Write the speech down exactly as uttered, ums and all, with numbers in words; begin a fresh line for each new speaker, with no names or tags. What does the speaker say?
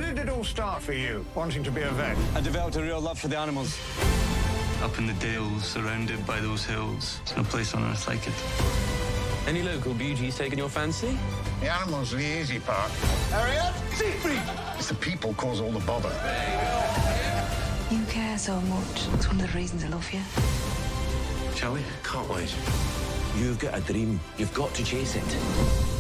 did it all start for you, wanting to be a vet?
I developed a real love for the animals.
Up in the Dales, surrounded by those hills. There's no place on earth like it.
Any local beauties taking your fancy?
The animals are the easy part.
Harriet, Siegfried!
It's the people cause all the bother.
You care so much. It's one of the reasons I love you.
Shall we?
Can't wait. You've got a dream. You've got to chase it.